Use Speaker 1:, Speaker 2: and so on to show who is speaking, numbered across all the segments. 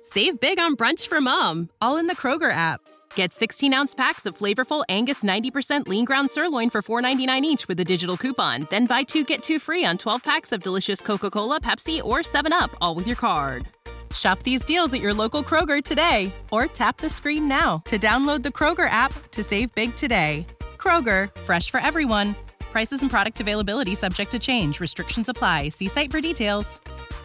Speaker 1: Save big on brunch for mom, all in the Kroger app. Get 16-ounce packs of flavorful Angus 90% lean ground sirloin for $4.99 each with a digital coupon. Then buy 2, get 2 free on 12 packs of delicious Coca-Cola, Pepsi, or 7-Up, all with your card. Shop these deals at your local Kroger today, or tap the screen now to download the Kroger app to save big today. Kroger, fresh for everyone. Prices and product availability subject to change. Restrictions apply. See site for details.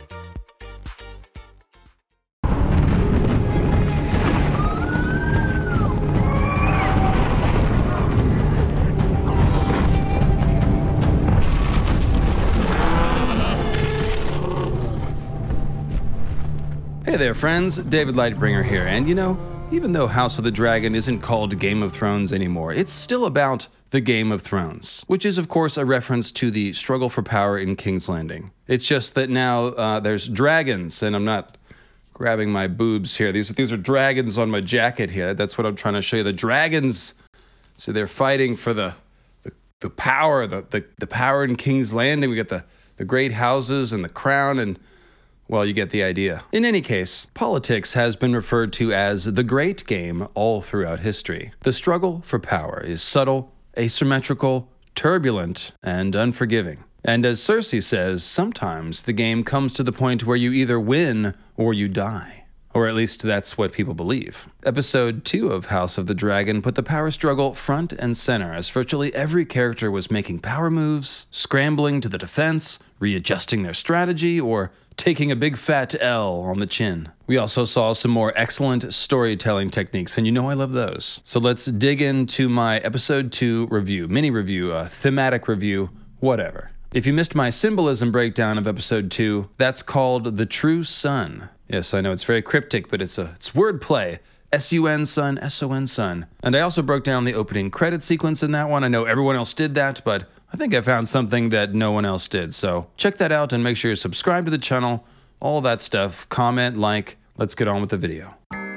Speaker 2: Hey there, friends. David Lightbringer here, and even though House of the Dragon isn't called Game of Thrones anymore, it's still about the Game of Thrones, which is, of course, a reference to the struggle for power in King's Landing. It's just that now there's dragons, and I'm not grabbing my boobs here. These are dragons on my jacket here. That's what I'm trying to show you. The dragons, so they're fighting for the power, the power in King's Landing. We got the great houses and the crown, and well, you get the idea. In any case, politics has been referred to as the great game all throughout history. The struggle for power is subtle, asymmetrical, turbulent, and unforgiving. And as Cersei says, sometimes the game comes to the point where you either win or you die. Or at least that's what people believe. Episode 2 of House of the Dragon put the power struggle front and center as virtually every character was making power moves, scrambling to the defense, readjusting their strategy, or taking a big fat L on the chin. We also saw some more excellent storytelling techniques, and I love those. So let's dig into my episode 2 review, mini review, thematic review, whatever. If you missed my symbolism breakdown of episode 2, that's called The True Sun. Yes, I know it's very cryptic, but it's wordplay. S-U-N sun, S-O-N sun. And I also broke down the opening credit sequence in that one. I know everyone else did that, but I think I found something that no one else did. So check that out and make sure you subscribe to the channel, all that stuff, comment, like. Let's get on with the video.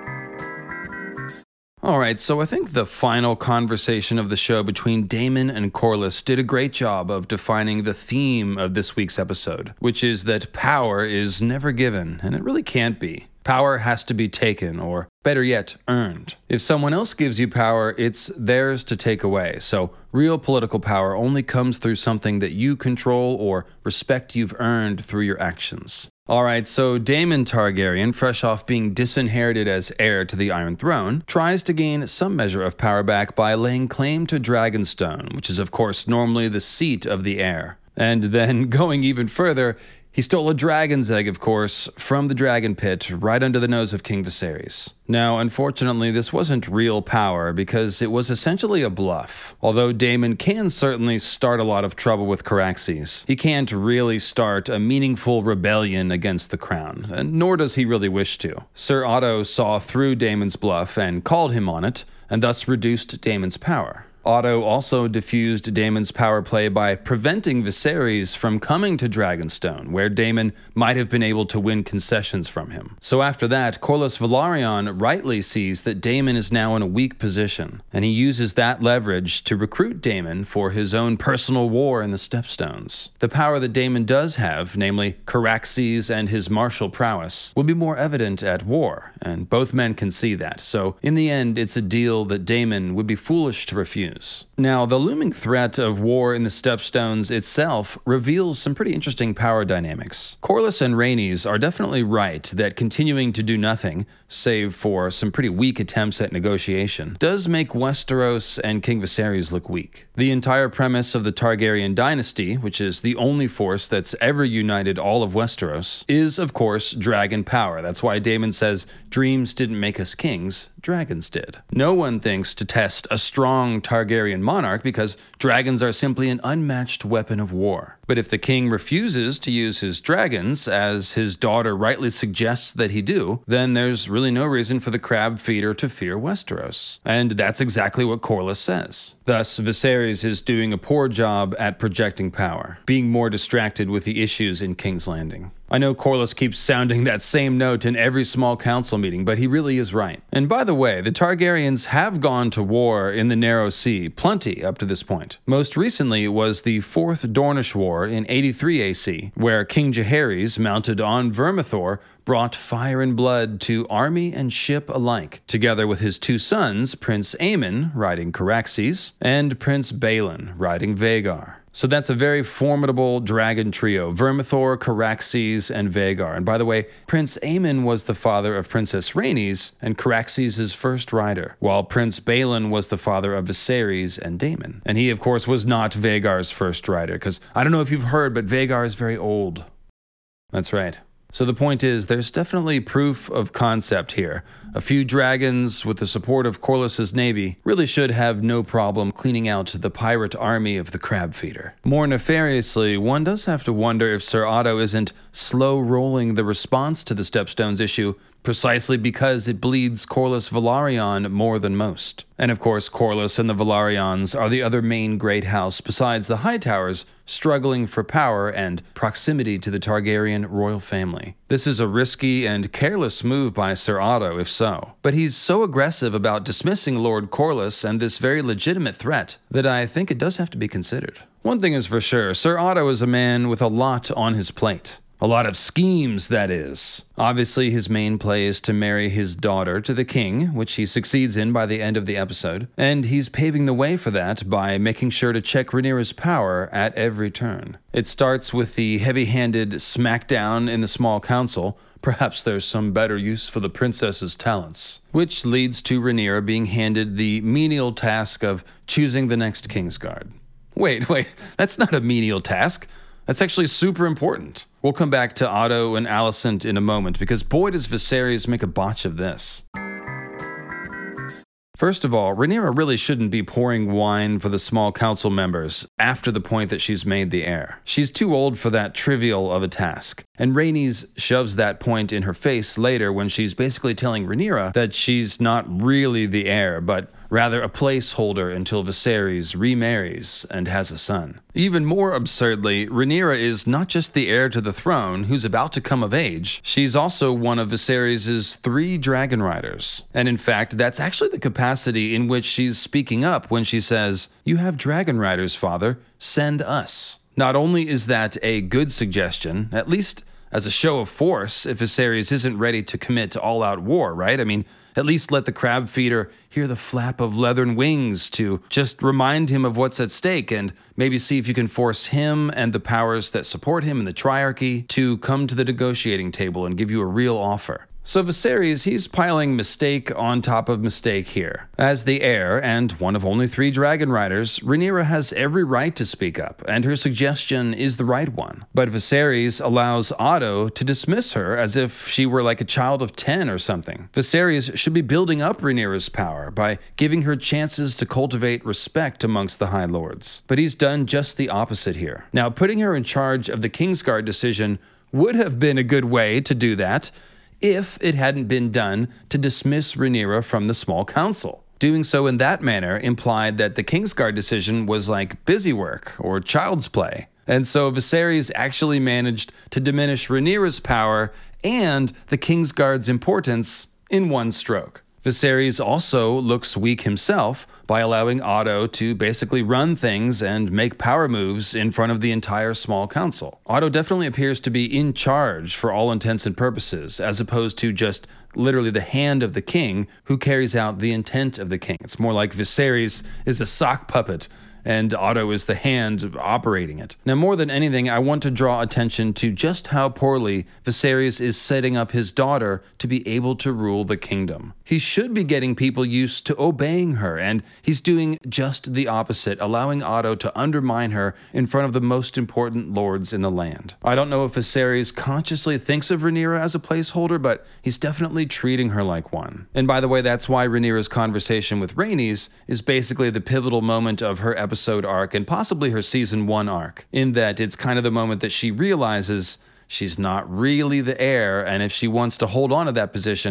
Speaker 2: Alright, so I think the final conversation of the show between Daemon and Corlys did a great job of defining the theme of this week's episode, which is that power is never given, and it really can't be. Power has to be taken, or better yet, earned. If someone else gives you power, it's theirs to take away. So real political power only comes through something that you control or respect you've earned through your actions. Alright, so Daemon Targaryen, fresh off being disinherited as heir to the Iron Throne, tries to gain some measure of power back by laying claim to Dragonstone, which is of course normally the seat of the heir. And then going even further, he stole a dragon's egg, of course, from the dragon pit right under the nose of King Viserys. Now, unfortunately, this wasn't real power because it was essentially a bluff. Although Daemon can certainly start a lot of trouble with Caraxes, he can't really start a meaningful rebellion against the crown, and nor does he really wish to. Sir Otto saw through Daemon's bluff and called him on it, and thus reduced Daemon's power. Otto also diffused Daemon's power play by preventing Viserys from coming to Dragonstone, where Daemon might have been able to win concessions from him. So after that, Corlys Velaryon rightly sees that Daemon is now in a weak position, and he uses that leverage to recruit Daemon for his own personal war in the Stepstones. The power that Daemon does have, namely Caraxes and his martial prowess, will be more evident at war, and both men can see that. So in the end, it's a deal that Daemon would be foolish to refuse. Now, the looming threat of war in the Stepstones itself reveals some pretty interesting power dynamics. Corlys and Rhaenys are definitely right that continuing to do nothing, save for some pretty weak attempts at negotiation, does make Westeros and King Viserys look weak. The entire premise of the Targaryen dynasty, which is the only force that's ever united all of Westeros, is, of course, dragon power. That's why Daemon says, "Dreams didn't make us kings, dragons did." No one thinks to test a strong Targaryen monarch because dragons are simply an unmatched weapon of war. But if the king refuses to use his dragons, as his daughter rightly suggests that he do, then there's really no reason for the crab feeder to fear Westeros. And that's exactly what Corlys says. Thus, Viserys is doing a poor job at projecting power, being more distracted with the issues in King's Landing. I know Corlys keeps sounding that same note in every small council meeting, but he really is right. And by the way, the Targaryens have gone to war in the Narrow Sea, plenty up to this point. Most recently was the Fourth Dornish War in 83 AC, where King Jaehaerys, mounted on Vermithor, brought fire and blood to army and ship alike, together with his two sons, Prince Aemon, riding Caraxes, and Prince Balon, riding Vhagar. So that's a very formidable dragon trio, Vermithor, Caraxes, and Vhagar. And by the way, Prince Aemon was the father of Princess Rhaenys and Caraxes' first rider, while Prince Balon was the father of Viserys and Daemon. And he, of course, was not Vhagar's first rider, because I don't know if you've heard, but Vhagar is very old. That's right. So the point is, there's definitely proof of concept here. A few dragons, with the support of Corlys' navy, really should have no problem cleaning out the pirate army of the Crab Feeder. More nefariously, one does have to wonder if Ser Otto isn't slow-rolling the response to the Stepstones issue precisely because it bleeds Corlys Velaryon more than most. And of course, Corlys and the Velaryons are the other main great house besides the Hightowers, struggling for power and proximity to the Targaryen royal family. This is a risky and careless move by Ser Otto, if so. But he's so aggressive about dismissing Lord Corlys and this very legitimate threat that I think it does have to be considered. One thing is for sure, Ser Otto is a man with a lot on his plate. A lot of schemes, that is. Obviously, his main play is to marry his daughter to the king, which he succeeds in by the end of the episode, and he's paving the way for that by making sure to check Rhaenyra's power at every turn. It starts with the heavy-handed smackdown in the small council. Perhaps there's some better use for the princess's talents, which leads to Rhaenyra being handed the menial task of choosing the next Kingsguard. Wait, that's not a menial task. That's actually super important. We'll come back to Otto and Alicent in a moment, because boy does Viserys make a botch of this. First of all, Rhaenyra really shouldn't be pouring wine for the small council members after the point that she's made the heir. She's too old for that trivial of a task. And Rhaenys shoves that point in her face later when she's basically telling Rhaenyra that she's not really the heir, but rather a placeholder until Viserys remarries and has a son. Even more absurdly, Rhaenyra is not just the heir to the throne who's about to come of age, she's also one of Viserys' 3 dragon riders. And in fact, that's actually the capacity in which she's speaking up when she says, "You have dragon riders, father, send us." Not only is that a good suggestion, at least as a show of force, if Viserys isn't ready to commit to all-out war, right? I mean, at least let the Crab Feeder hear the flap of leathern wings to just remind him of what's at stake, and maybe see if you can force him and the powers that support him in the Triarchy to come to the negotiating table and give you a real offer. So Viserys, he's piling mistake on top of mistake here. As the heir and one of only 3 dragon riders, Rhaenyra has every right to speak up, and her suggestion is the right one. But Viserys allows Otto to dismiss her as if she were like a child of 10 or something. Viserys should be building up Rhaenyra's power by giving her chances to cultivate respect amongst the High Lords. But he's done just the opposite here. Now, putting her in charge of the Kingsguard decision would have been a good way to do that, if it hadn't been done to dismiss Rhaenyra from the small council. Doing so in that manner implied that the Kingsguard decision was like busy work or child's play. And so Viserys actually managed to diminish Rhaenyra's power and the Kingsguard's importance in one stroke. Viserys also looks weak himself by allowing Otto to basically run things and make power moves in front of the entire small council. Otto definitely appears to be in charge for all intents and purposes, as opposed to just literally the hand of the king who carries out the intent of the king. It's more like Viserys is a sock puppet and Otto is the hand operating it. Now, more than anything, I want to draw attention to just how poorly Viserys is setting up his daughter to be able to rule the kingdom. He should be getting people used to obeying her, and he's doing just the opposite, allowing Otto to undermine her in front of the most important lords in the land. I don't know if Viserys consciously thinks of Rhaenyra as a placeholder, but he's definitely treating her like one. And by the way, that's why Rhaenyra's conversation with Rhaenys is basically the pivotal moment of her episode arc and possibly her season 1 arc, in that it's kind of the moment that she realizes she's not really the heir, and if she wants to hold on to that position,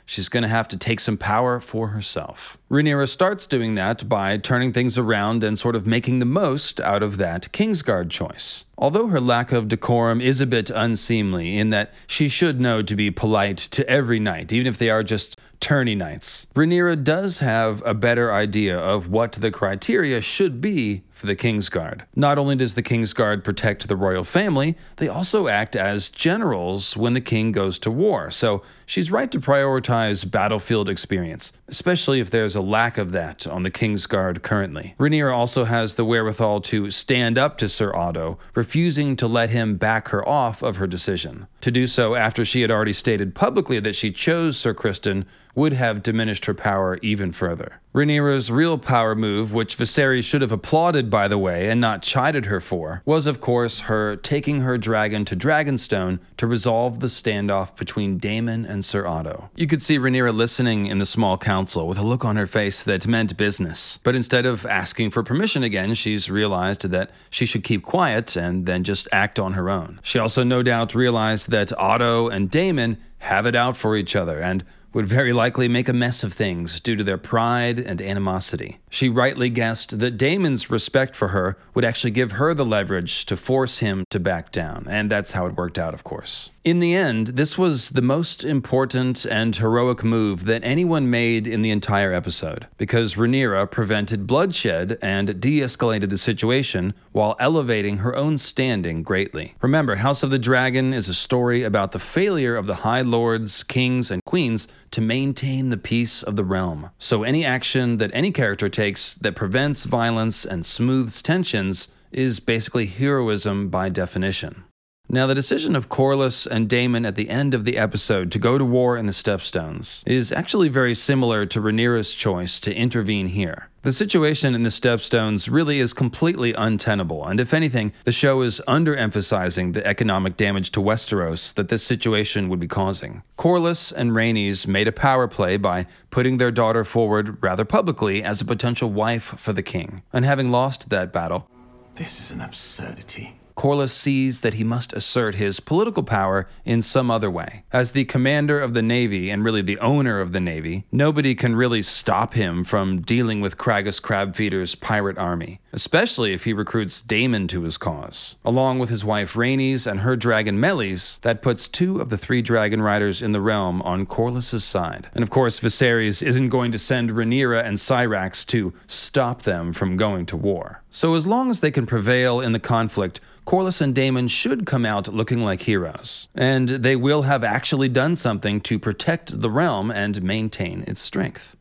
Speaker 2: she's going to have to take some power for herself. Rhaenyra starts doing that by turning things around and sort of making the most out of that Kingsguard choice. Although her lack of decorum is a bit unseemly in that she should know to be polite to every knight, even if they are just tourney knights, Rhaenyra does have a better idea of what the criteria should be for the Kingsguard. Not only does the Kingsguard protect the royal family, they also act as generals when the king goes to war, so she's right to prioritize battlefield experience, especially if there's a lack of that on the Kingsguard currently. Rhaenyra also has the wherewithal to stand up to Sir Otto, refusing to let him back her off of her decision. To do so after she had already stated publicly that she chose Sir Criston would have diminished her power even further. Rhaenyra's real power move, which Viserys should have applauded by the way and not chided her for, was of course her taking her dragon to Dragonstone to resolve the standoff between Daemon and Sir Otto. You could see Rhaenyra listening in the small council with a look on her face that meant business, but instead of asking for permission again, she's realized that she should keep quiet and then just act on her own. She also no doubt realized that Otto and Daemon have it out for each other and would very likely make a mess of things due to their pride and animosity. She rightly guessed that Daemon's respect for her would actually give her the leverage to force him to back down, and that's how it worked out, of course. In the end, this was the most important and heroic move that anyone made in the entire episode, because Rhaenyra prevented bloodshed and de-escalated the situation while elevating her own standing greatly. Remember, House of the Dragon is a story about the failure of the High Lords, Kings, and Queens to maintain the peace of the realm. So any action that any character takes that prevents violence and smooths tensions is basically heroism by definition. Now, the decision of Corlys and Daemon at the end of the episode to go to war in the Stepstones is actually very similar to Rhaenyra's choice to intervene here. The situation in the Stepstones really is completely untenable, and if anything, the show is underemphasizing the economic damage to Westeros that this situation would be causing. Corlys and Rhaenys made a power play by putting their daughter forward rather publicly as a potential wife for the king, and having lost that battle,
Speaker 3: this is an absurdity.
Speaker 2: Corlys sees that he must assert his political power in some other way. As the commander of the Navy, and really the owner of the Navy, nobody can really stop him from dealing with Craghas Crabfeeder's pirate army, especially if he recruits Daemon to his cause. Along with his wife Rhaenys and her dragon Meleys, that puts 2 of the 3 dragon riders in the realm on Corlys' side. And of course, Viserys isn't going to send Rhaenyra and Syrax to stop them from going to war. So as long as they can prevail in the conflict, Corlys and Daemon should come out looking like heroes, and they will have actually done something to protect the realm and maintain its strength.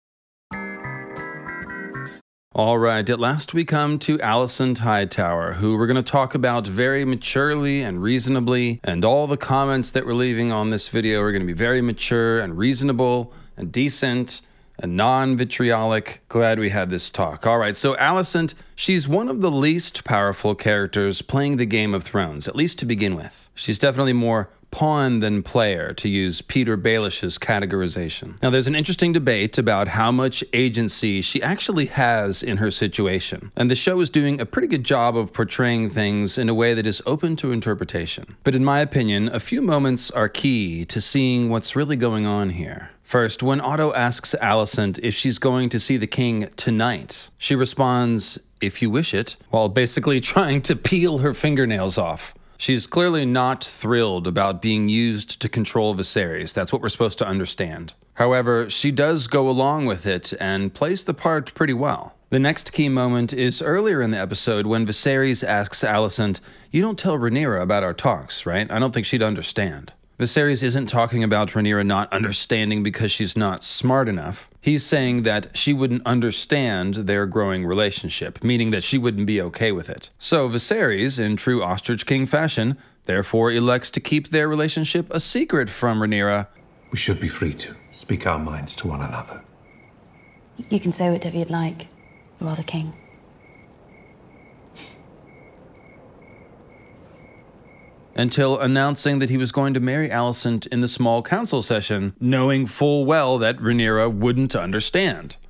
Speaker 2: All right, at last we come to Alicent Hightower, who we're going to talk about very maturely and reasonably, and all the comments that we're leaving on this video are going to be very mature and reasonable and decent and non-vitriolic. Glad we had this talk. All right, so Alicent, she's one of the least powerful characters playing the Game of Thrones, at least to begin with. She's definitely more pawn than player, to use Peter Baelish's categorization. Now, there's an interesting debate about how much agency she actually has in her situation, and the show is doing a pretty good job of portraying things in a way that is open to interpretation. But in my opinion, a few moments are key to seeing what's really going on here. First, when Otto asks Alicent if she's going to see the king tonight, she responds, "If you wish it," while basically trying to peel her fingernails off. She's clearly not thrilled about being used to control Viserys. That's what we're supposed to understand. However, she does go along with it and plays the part pretty well. The next key moment is earlier in the episode when Viserys asks Alicent, "You don't tell Rhaenyra about our talks, right? I don't think she'd understand." Viserys isn't talking about Rhaenyra not understanding because she's not smart enough. He's saying that she wouldn't understand their growing relationship, meaning that she wouldn't be okay with it. So Viserys, in true Ostrich King fashion, therefore elects to keep their relationship a secret from Rhaenyra.
Speaker 4: We should be free to speak our minds to one another.
Speaker 5: You can say whatever you'd like. You are the king.
Speaker 2: Until announcing that he was going to marry Alicent in the small council session, knowing full well that Rhaenyra wouldn't understand.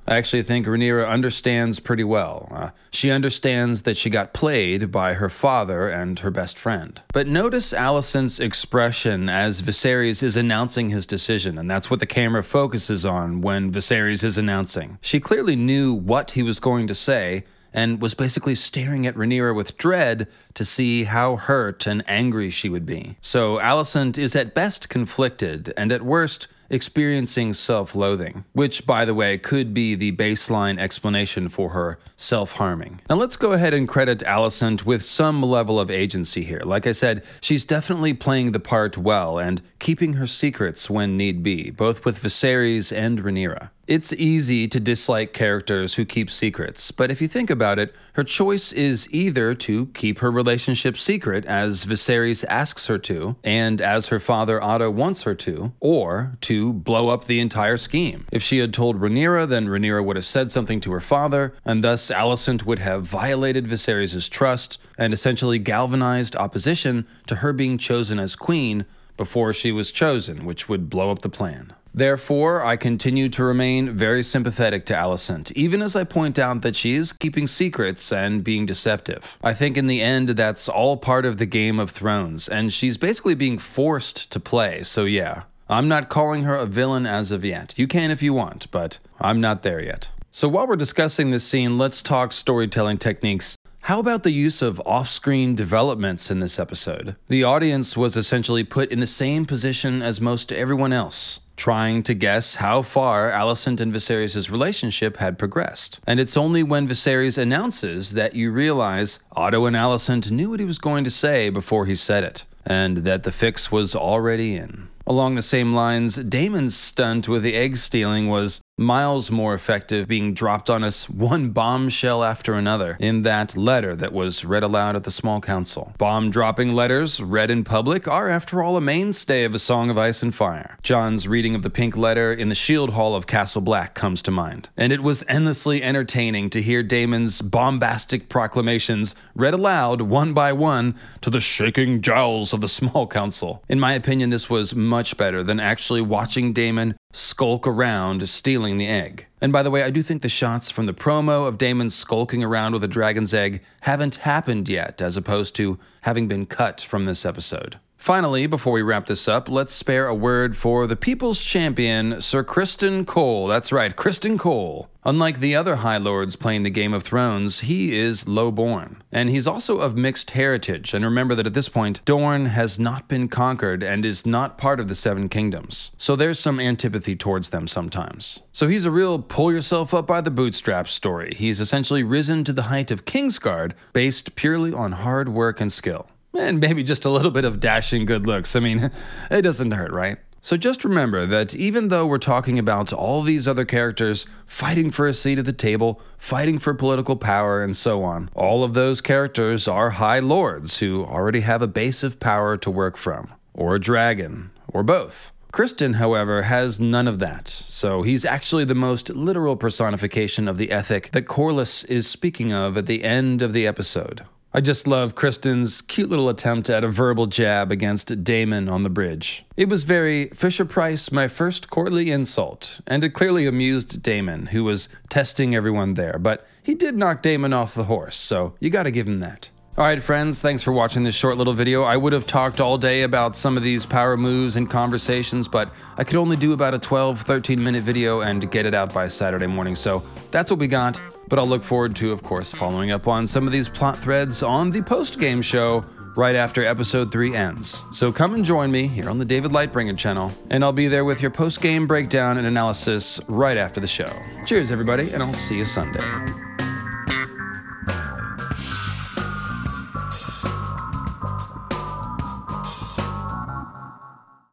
Speaker 2: I actually think Rhaenyra understands pretty well. She understands that she got played by her father and her best friend. But notice Alicent's expression as Viserys is announcing his decision, and that's what the camera focuses on when Viserys is announcing. She clearly knew what he was going to say, and was basically staring at Rhaenyra with dread to see how hurt and angry she would be. So Alicent is at best conflicted, and at worst experiencing self-loathing, which, by the way, could be the baseline explanation for her self-harming. Now let's go ahead and credit Alicent with some level of agency here. Like I said, she's definitely playing the part well and keeping her secrets when need be, both with Viserys and Rhaenyra. It's easy to dislike characters who keep secrets, but if you think about it, her choice is either to keep her relationship secret as Viserys asks her to, and as her father Otto wants her to, or to blow up the entire scheme. If she had told Rhaenyra, then Rhaenyra would have said something to her father, and thus Alicent would have violated Viserys' trust and essentially galvanized opposition to her being chosen as queen before she was chosen, which would blow up the plan. Therefore, I continue to remain very sympathetic to Alicent, even as I point out that she is keeping secrets and being deceptive. I think in the end, that's all part of the Game of Thrones, and she's basically being forced to play, so yeah. I'm not calling her a villain as of yet. You can if you want, but I'm not there yet. So while we're discussing this scene, let's talk storytelling techniques. How about the use of off-screen developments in this episode? The audience was essentially put in the same position as most everyone else, trying to guess how far Alicent and Viserys' relationship had progressed. And it's only when Viserys announces that you realize Otto and Alicent knew what he was going to say before he said it, and that the fix was already in. Along the same lines, Daemon's stunt with the egg stealing was miles more effective, being dropped on us one bombshell after another in that letter that was read aloud at the small council. Bomb-dropping letters, read in public, are after all a mainstay of A Song of Ice and Fire. Jon's reading of the pink letter in the Shield Hall of Castle Black comes to mind. And it was endlessly entertaining to hear Daemon's bombastic proclamations read aloud one by one to the shaking jowls of the small council. In my opinion, this was much better than actually watching Daemon skulk around stealing the egg. And by the way, I do think the shots from the promo of Daemon skulking around with a dragon's egg haven't happened yet, as opposed to having been cut from this episode. Finally, before we wrap this up, let's spare a word for the People's Champion, Sir Criston Cole. That's right, Criston Cole. Unlike the other High Lords playing the Game of Thrones, he is low-born. And he's also of mixed heritage, and remember that at this point, Dorne has not been conquered and is not part of the Seven Kingdoms. So there's some antipathy towards them sometimes. So he's a real pull-yourself-up-by-the-bootstraps story. He's essentially risen to the height of Kingsguard based purely on hard work and skill. And maybe just a little bit of dashing good looks. I mean, it doesn't hurt, right? So just remember that even though we're talking about all these other characters fighting for a seat at the table, fighting for political power, and so on, all of those characters are High Lords who already have a base of power to work from, or a dragon, or both. Criston, however, has none of that, so he's actually the most literal personification of the ethic that Corlys is speaking of at the end of the episode. I just love Criston's cute little attempt at a verbal jab against Daemon on the bridge. It was very Fisher-Price, my first courtly insult, and it clearly amused Daemon, who was testing everyone there, but he did knock Daemon off the horse, so you gotta give him that. Alright friends, thanks for watching this short little video. I would have talked all day about some of these power moves and conversations, but I could only do about a 12-13 minute video and get it out by Saturday morning, so that's what we got. But I'll look forward to, of course, following up on some of these plot threads on the post-game show right after episode 3 ends. So come and join me here on the David Lightbringer channel, and I'll be there with your post-game breakdown and analysis right after the show. Cheers everybody, and I'll see you Sunday.